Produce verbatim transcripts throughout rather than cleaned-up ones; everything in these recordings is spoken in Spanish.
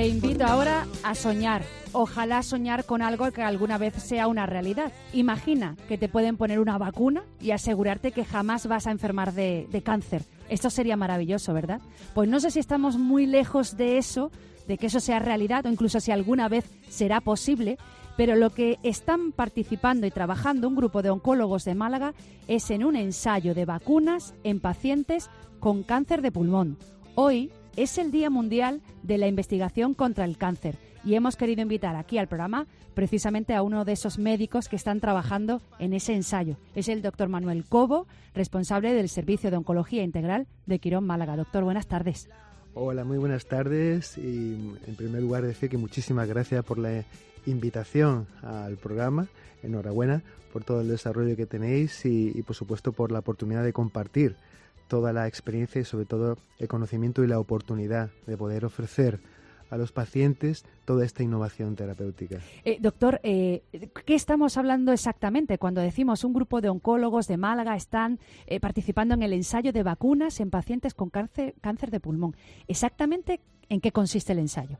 Te invito ahora a soñar. Ojalá soñar con algo que alguna vez sea una realidad. Imagina que te pueden poner una vacuna y asegurarte que jamás vas a enfermar de, de cáncer. Esto sería maravilloso, ¿verdad? Pues no sé si estamos muy lejos de eso, de que eso sea realidad o incluso si alguna vez será posible, pero lo que están participando y trabajando un grupo de oncólogos de Málaga es en un ensayo de vacunas en pacientes con cáncer de pulmón. Hoy es el Día Mundial de la Investigación contra el Cáncer y hemos querido invitar aquí al programa precisamente a uno de esos médicos que están trabajando en ese ensayo. Es el doctor Manuel Cobo, responsable del Servicio de Oncología Integral de Quirón Málaga. Doctor, buenas tardes. Hola, muy buenas tardes y en primer lugar decir que muchísimas gracias por la invitación al programa. Enhorabuena por todo el desarrollo que tenéis y, y por supuesto por la oportunidad de compartir toda la experiencia y sobre todo el conocimiento y la oportunidad de poder ofrecer a los pacientes toda esta innovación terapéutica. Eh, doctor, eh, ¿qué estamos hablando exactamente cuando decimos un grupo de oncólogos de Málaga están eh, participando en el ensayo de vacunas en pacientes con cáncer, cáncer de pulmón? ¿Exactamente en qué consiste el ensayo?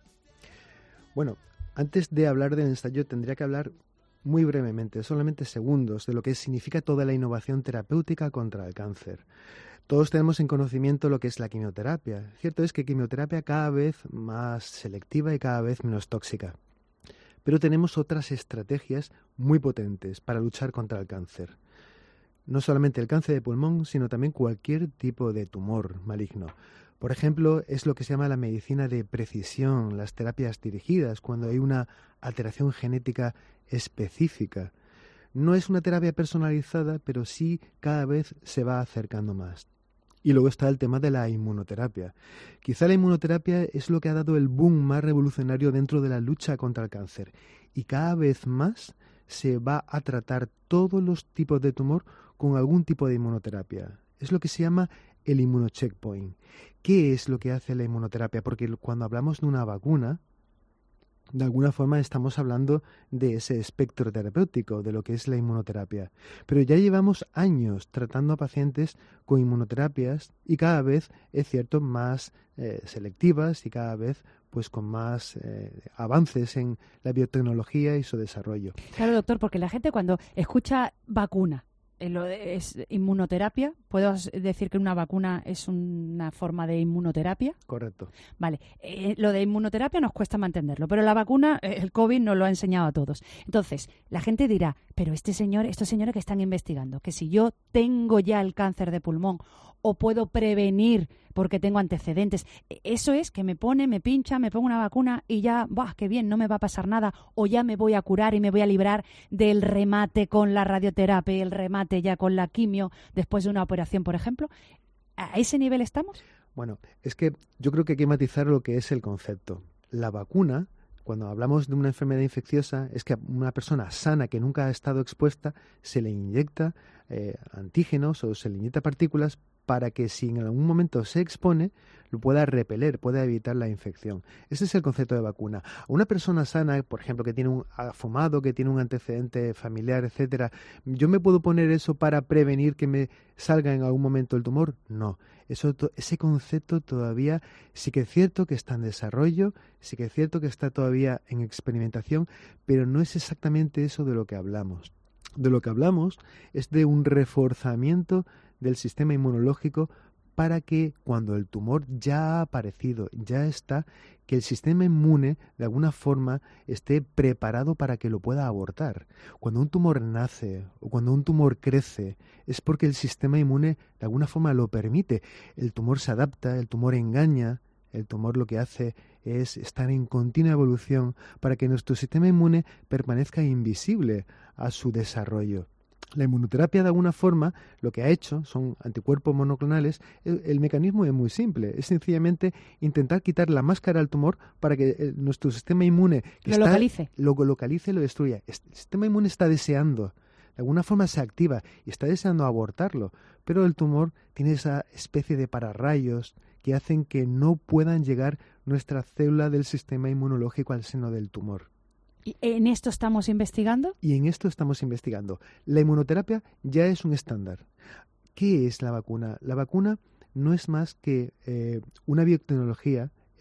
Bueno, antes de hablar del ensayo tendría que hablar muy brevemente, solamente segundos, de lo que significa toda la innovación terapéutica contra el cáncer. Todos tenemos en conocimiento lo que es la quimioterapia. Cierto es que quimioterapia cada vez más selectiva y cada vez menos tóxica. Pero tenemos otras estrategias muy potentes para luchar contra el cáncer. No solamente el cáncer de pulmón, sino también cualquier tipo de tumor maligno. Por ejemplo, es lo que se llama la medicina de precisión, las terapias dirigidas, cuando hay una alteración genética específica. No es una terapia personalizada, pero sí cada vez se va acercando más. Y luego está el tema de la inmunoterapia. Quizá la inmunoterapia es lo que ha dado el boom más revolucionario dentro de la lucha contra el cáncer. Y cada vez más se va a tratar todos los tipos de tumor con algún tipo de inmunoterapia. Es lo que se llama el inmunocheckpoint. ¿Qué es lo que hace la inmunoterapia? Porque cuando hablamos de una vacuna, de alguna forma estamos hablando de ese espectro terapéutico, de lo que es la inmunoterapia. Pero ya llevamos años tratando a pacientes con inmunoterapias y cada vez, es cierto, más eh, selectivas y cada vez pues con más eh, avances en la biotecnología y su desarrollo. Claro, doctor, porque la gente cuando escucha vacuna, ¿es inmunoterapia? ¿Puedo decir que una vacuna es una forma de inmunoterapia? Correcto. Vale, eh, lo de inmunoterapia nos cuesta mantenerlo, pero la vacuna, eh, el COVID nos lo ha enseñado a todos. Entonces, la gente dirá, pero este señor, estos señores que están investigando, que si yo tengo ya el cáncer de pulmón o puedo prevenir porque tengo antecedentes, eso es que me pone, me pincha, me pongo una vacuna y ya, ¡buah, qué bien, no me va a pasar nada! O ya me voy a curar y me voy a librar del remate con la radioterapia, el remate ya con la quimio después de una operación, por ejemplo. ¿A ese nivel estamos? Bueno, es que yo creo que hay que matizar lo que es el concepto. La vacuna, cuando hablamos de una enfermedad infecciosa, es que a una persona sana que nunca ha estado expuesta se le inyecta eh, antígenos o se le inyecta partículas para que si en algún momento se expone, lo pueda repeler, pueda evitar la infección. Ese es el concepto de vacuna. A una persona sana, por ejemplo, que tiene un ha fumado, que tiene un antecedente familiar, etcétera, ¿yo me puedo poner eso para prevenir que me salga en algún momento el tumor? No. Eso, ese concepto todavía sí que es cierto que está en desarrollo, sí que es cierto que está todavía en experimentación, pero no es exactamente eso de lo que hablamos. De lo que hablamos es de un reforzamiento del sistema inmunológico para que cuando el tumor ya ha aparecido, ya está, que el sistema inmune de alguna forma esté preparado para que lo pueda abortar. Cuando un tumor nace o cuando un tumor crece es porque el sistema inmune de alguna forma lo permite. El tumor se adapta, el tumor engaña, el tumor lo que hace es estar en continua evolución para que nuestro sistema inmune permanezca invisible a su desarrollo. La inmunoterapia de alguna forma lo que ha hecho son anticuerpos monoclonales. El, el mecanismo es muy simple, es sencillamente intentar quitar la máscara al tumor para que eh, nuestro sistema inmune que lo está, localice. Lo localice y lo destruya. El sistema inmune está deseando, de alguna forma se activa y está deseando abortarlo, pero el tumor tiene esa especie de pararrayos que hacen que no puedan llegar nuestra célula del sistema inmunológico al seno del tumor. ¿Y en esto estamos investigando? Y en esto estamos investigando. La inmunoterapia ya es un estándar. ¿Qué es la vacuna? La vacuna no es más que eh, una biotecnología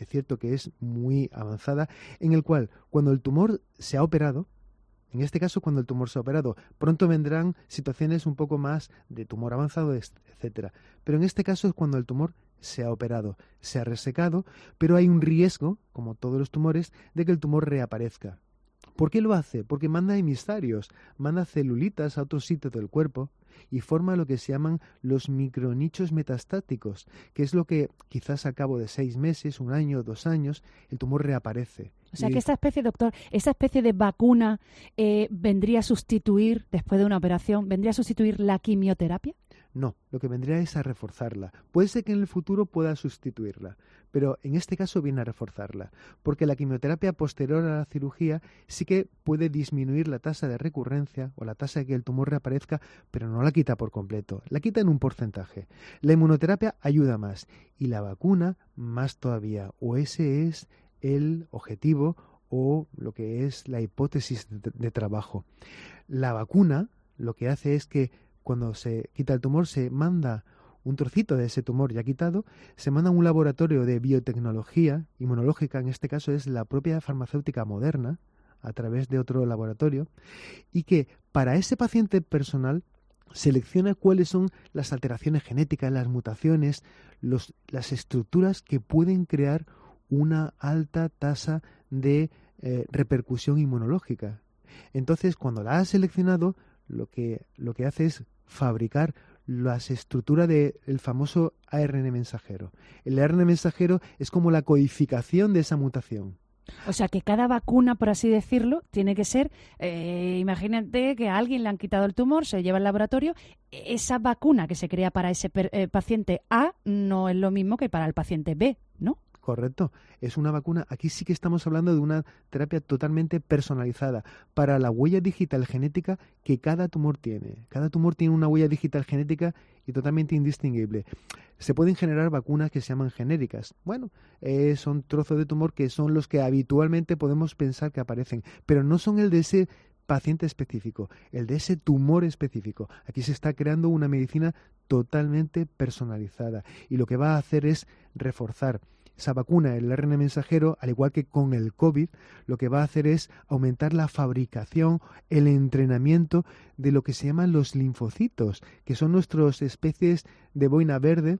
es cierto que es muy avanzada, en el cual cuando el tumor se ha operado, en este caso cuando el tumor se ha operado, pronto vendrán situaciones un poco más de tumor avanzado, etcétera. Pero en este caso es cuando el tumor se ha operado, se ha resecado, pero hay un riesgo, como todos los tumores, de que el tumor reaparezca. ¿Por qué lo hace? Porque manda emisarios, manda celulitas a otros sitios del cuerpo y forma lo que se llaman los micronichos metastáticos, que es lo que quizás a cabo de seis meses, un año, dos años, el tumor reaparece. O sea que esta especie, doctor, esta especie de vacuna eh, vendría a sustituir, después de una operación, vendría a sustituir la quimioterapia. No, lo que vendría es a reforzarla. Puede ser que en el futuro pueda sustituirla, pero en este caso viene a reforzarla, porque la quimioterapia posterior a la cirugía sí que puede disminuir la tasa de recurrencia o la tasa de que el tumor reaparezca, pero no la quita por completo, la quita en un porcentaje. La inmunoterapia ayuda más y la vacuna más todavía, o ese es el objetivo o lo que es la hipótesis de, de trabajo. La vacuna lo que hace es que cuando se quita el tumor, se manda un trocito de ese tumor ya quitado, se manda a un laboratorio de biotecnología inmunológica, en este caso es la propia farmacéutica Moderna, a través de otro laboratorio, y que para ese paciente personal selecciona cuáles son las alteraciones genéticas, las mutaciones, los, las estructuras que pueden crear una alta tasa de eh, repercusión inmunológica. Entonces, cuando la ha seleccionado, lo que, lo que hace es fabricar las estructuras del famoso A R N mensajero. El A R N mensajero es como la codificación de esa mutación. O sea que cada vacuna, por así decirlo, tiene que ser, eh, imagínate que a alguien le han quitado el tumor, se lleva al laboratorio, esa vacuna que se crea para ese per, eh, paciente A no es lo mismo que para el paciente B, ¿no? Correcto, es una vacuna, aquí sí que estamos hablando de una terapia totalmente personalizada para la huella digital genética que cada tumor tiene. Cada tumor tiene una huella digital genética y totalmente indistinguible. Se pueden generar vacunas que se llaman genéricas. Bueno, eh, son trozos de tumor que son los que habitualmente podemos pensar que aparecen, pero no son el de ese paciente específico, el de ese tumor específico. Aquí se está creando una medicina totalmente personalizada y lo que va a hacer es reforzar esa vacuna, el A R N mensajero, al igual que con el COVID, lo que va a hacer es aumentar la fabricación, el entrenamiento de lo que se llaman los linfocitos, que son nuestras especies de boina verde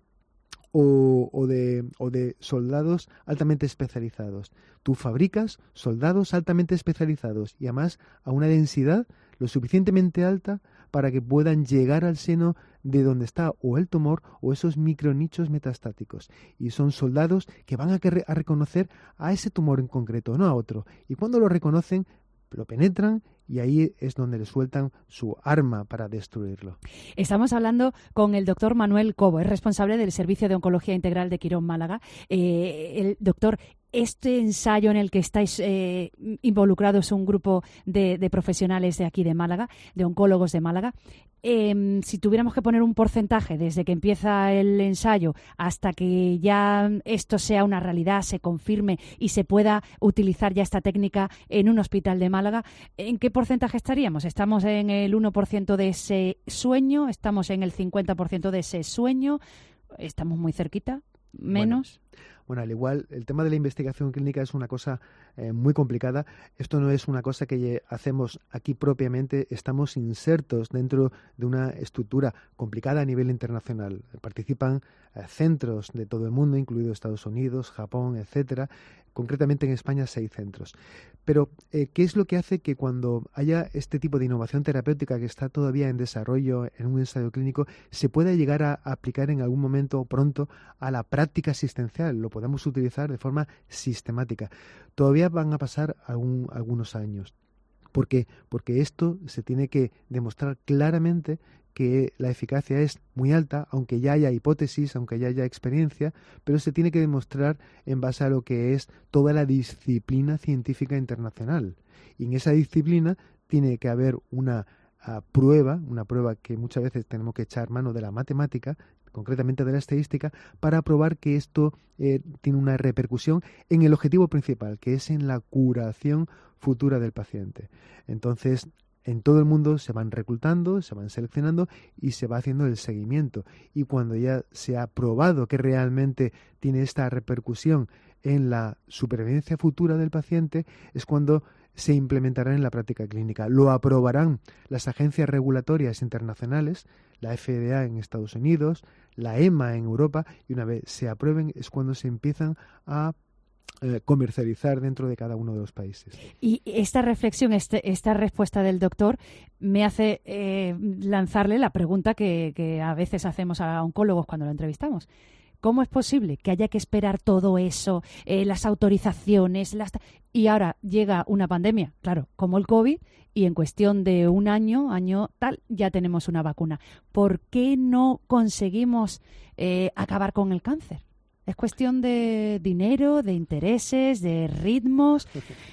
o, o, de, o de soldados altamente especializados. Tú fabricas soldados altamente especializados y además a una densidad lo suficientemente alta para que puedan llegar al seno de donde está o el tumor o esos micronichos metastáticos. Y son soldados que van a, que a reconocer a ese tumor en concreto, no a otro. Y cuando lo reconocen, lo penetran y ahí es donde le sueltan su arma para destruirlo. Estamos hablando con el doctor Manuel Cobo, es responsable del Servicio de Oncología Integral de Quirón Málaga. Eh, el doctor, este ensayo en el que estáis eh, involucrados un grupo de, de profesionales de aquí de Málaga, de oncólogos de Málaga, eh, si tuviéramos que poner un porcentaje desde que empieza el ensayo hasta que ya esto sea una realidad, se confirme y se pueda utilizar ya esta técnica en un hospital de Málaga, ¿en qué porcentaje estaríamos? ¿Estamos en el uno por ciento de ese sueño? ¿Estamos en el cincuenta por ciento de ese sueño? ¿Estamos muy cerquita? ¿Menos? Bueno. Bueno, al igual, el tema de la investigación clínica es una cosa eh, muy complicada. Esto no es una cosa que hacemos aquí propiamente. Estamos insertos dentro de una estructura complicada a nivel internacional. Participan eh, centros de todo el mundo, incluido Estados Unidos, Japón, etcétera. Concretamente en España, seis centros. Pero, eh, ¿qué es lo que hace que cuando haya este tipo de innovación terapéutica que está todavía en desarrollo en un ensayo clínico, se pueda llegar a aplicar en algún momento pronto a la práctica asistencial? Lo podemos utilizar de forma sistemática. Todavía van a pasar algún, algunos años. ¿Por qué? Porque esto se tiene que demostrar claramente que la eficacia es muy alta, aunque ya haya hipótesis, aunque ya haya experiencia, pero se tiene que demostrar en base a lo que es toda la disciplina científica internacional. Y en esa disciplina tiene que haber una uh, prueba, una prueba que muchas veces tenemos que echar mano de la matemática, concretamente de la estadística, para probar que esto eh, tiene una repercusión en el objetivo principal, que es en la curación futura del paciente. Entonces, en todo el mundo se van reclutando, se van seleccionando y se va haciendo el seguimiento. Y cuando ya se ha probado que realmente tiene esta repercusión en la supervivencia futura del paciente es cuando se implementarán en la práctica clínica. Lo aprobarán las agencias regulatorias internacionales, la F D A en Estados Unidos, la E M A en Europa, y una vez se aprueben es cuando se empiezan a eh, comercializar dentro de cada uno de los países. Y esta reflexión, este, esta respuesta del doctor me hace eh, lanzarle la pregunta que, que a veces hacemos a oncólogos cuando lo entrevistamos. ¿Cómo es posible que haya que esperar todo eso, eh, las autorizaciones, las y ahora llega una pandemia, claro, como el COVID, y en cuestión de un año, año tal, ya tenemos una vacuna? ¿Por qué no conseguimos eh, acabar con el cáncer? ¿Es cuestión de dinero, de intereses, de ritmos?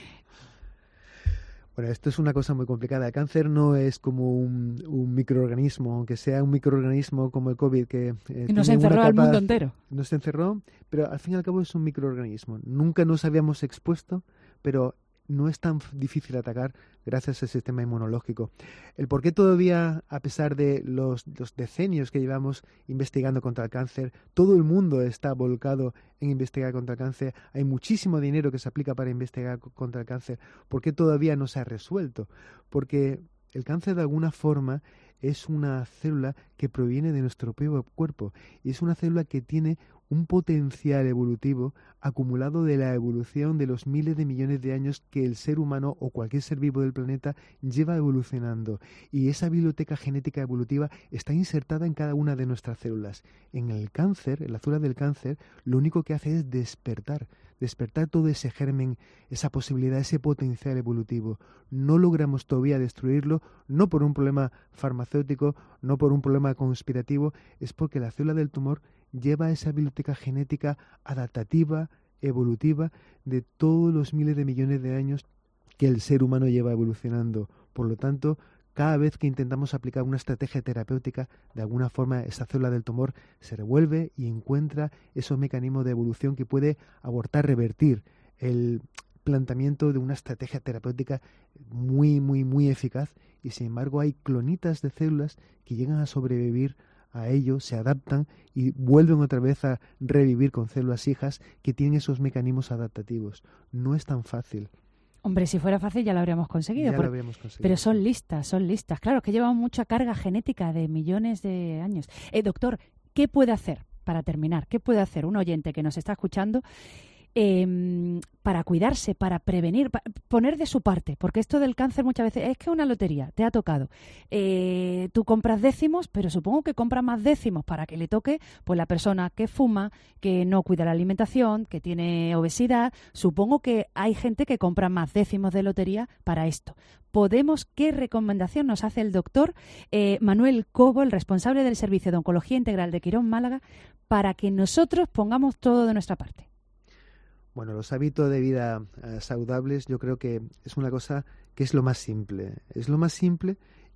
Bueno, esto es una cosa muy complicada. El cáncer no es como un, un microorganismo, aunque sea un microorganismo como el COVID que... Eh, y nos encerró al mundo entero. Nos encerró, pero al fin y al cabo es un microorganismo. Nunca nos habíamos expuesto, pero no es tan difícil atacar gracias al sistema inmunológico. El por qué todavía, a pesar de los, los decenios que llevamos investigando contra el cáncer, todo el mundo está volcado en investigar contra el cáncer, hay muchísimo dinero que se aplica para investigar contra el cáncer, ¿por qué todavía no se ha resuelto? Porque el cáncer de alguna forma es una célula que proviene de nuestro propio cuerpo y es una célula que tiene un potencial evolutivo acumulado de la evolución de los miles de millones de años que el ser humano o cualquier ser vivo del planeta lleva evolucionando. Y esa biblioteca genética evolutiva está insertada en cada una de nuestras células. En el cáncer, en la célula del cáncer, lo único que hace es despertar, despertar todo ese germen, esa posibilidad, ese potencial evolutivo. No logramos todavía destruirlo, no por un problema farmacéutico, no por un problema conspirativo, es porque la célula del tumor lleva esa biblioteca genética adaptativa, evolutiva, de todos los miles de millones de años que el ser humano lleva evolucionando. Por lo tanto, cada vez que intentamos aplicar una estrategia terapéutica, de alguna forma esa célula del tumor se revuelve y encuentra esos mecanismos de evolución que puede abortar, revertir el planteamiento de una estrategia terapéutica muy, muy, muy eficaz. Y sin embargo hay clonitas de células que llegan a sobrevivir a ello, se adaptan y vuelven otra vez a revivir con células hijas que tienen esos mecanismos adaptativos. No es tan fácil. Hombre, si fuera fácil ya lo habríamos conseguido. Ya por... lo habríamos conseguido. Pero son listas, son listas. Claro, que llevan mucha carga genética de millones de años. Eh, doctor, ¿qué puede hacer, para terminar, qué puede hacer un oyente que nos está escuchando eh, para cuidarse, para prevenir, para poner de su parte? Porque esto del cáncer muchas veces es que una lotería, te ha tocado. Eh, tú compras décimos, pero supongo que compras más décimos para que le toque pues la persona que fuma, que no cuida la alimentación, que tiene obesidad. Supongo que hay gente que compra más décimos de lotería para esto. ¿Podemos, qué recomendación nos hace el doctor eh, Manuel Cobo, el responsable del Servicio de Oncología Integral de Quirón Málaga, para que nosotros pongamos todo de nuestra parte? Bueno, los hábitos de vida uh, saludables yo creo que es una cosa que es lo más simple. Es lo más simple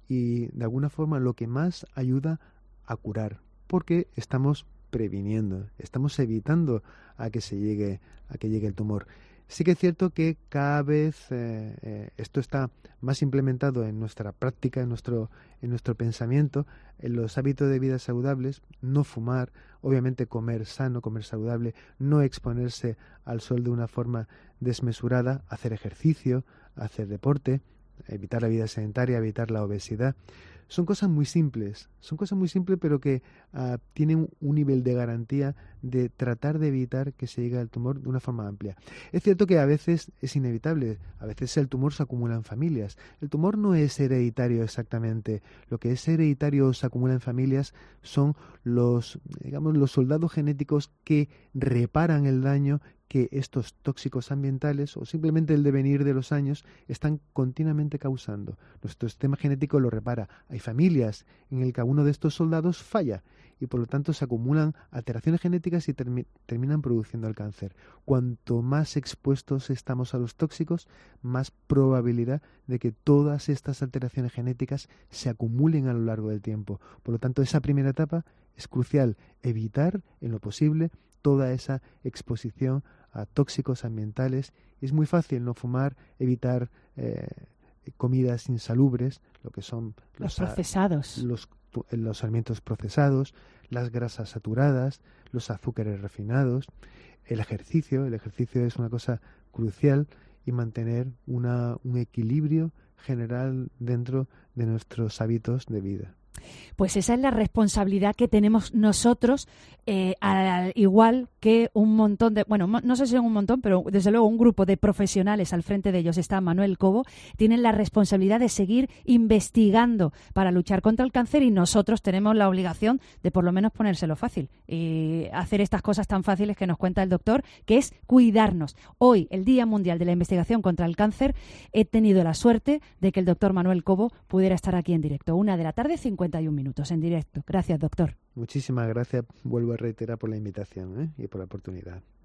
y de alguna forma lo que más ayuda a curar, porque estamos previniendo, estamos evitando a que se llegue, a que llegue el tumor. Sí que es cierto que cada vez eh, eh, esto está más implementado en nuestra práctica, en nuestro, en nuestro pensamiento, en los hábitos de vida saludables, no fumar, obviamente comer sano, comer saludable, no exponerse al sol de una forma desmesurada, hacer ejercicio, hacer deporte, evitar la vida sedentaria, evitar la obesidad. Son cosas muy simples, son cosas muy simples pero que uh, tienen un nivel de garantía de tratar de evitar que se llegue al tumor de una forma amplia. Es cierto que a veces es inevitable, a veces el tumor se acumula en familias. El tumor no es hereditario exactamente, lo que es hereditario o se acumula en familias son los, digamos, los soldados genéticos que reparan el daño que estos tóxicos ambientales o simplemente el devenir de los años están continuamente causando. Nuestro sistema genético lo repara. Hay familias en el que uno de estos soldados falla y por lo tanto se acumulan alteraciones genéticas y termi- terminan produciendo el cáncer. Cuanto más expuestos estamos a los tóxicos, más probabilidad de que todas estas alteraciones genéticas se acumulen a lo largo del tiempo. Por lo tanto, esa primera etapa es crucial, evitar en lo posible toda esa exposición a tóxicos ambientales. Es muy fácil no fumar, evitar eh, comidas insalubres, lo que son los, los procesados, los los alimentos procesados, las grasas saturadas, los azúcares refinados, el ejercicio. El ejercicio es una cosa crucial, y mantener una, un equilibrio general dentro de nuestros hábitos de vida. Pues esa es la responsabilidad que tenemos nosotros, eh, al igual que un montón de, bueno, no sé si son un montón, pero desde luego un grupo de profesionales, al frente de ellos está Manuel Cobo, tienen la responsabilidad de seguir investigando para luchar contra el cáncer, y nosotros tenemos la obligación de por lo menos ponérselo fácil y hacer estas cosas tan fáciles que nos cuenta el doctor, que es cuidarnos. Hoy, el Día Mundial de la Investigación contra el Cáncer, he tenido la suerte de que el doctor Manuel Cobo pudiera estar aquí en directo. Una de la tarde, cincuenta y un minutos en directo. Gracias, doctor. Muchísimas gracias, vuelvo a reiterar, por la invitación, ¿eh? y por la oportunidad.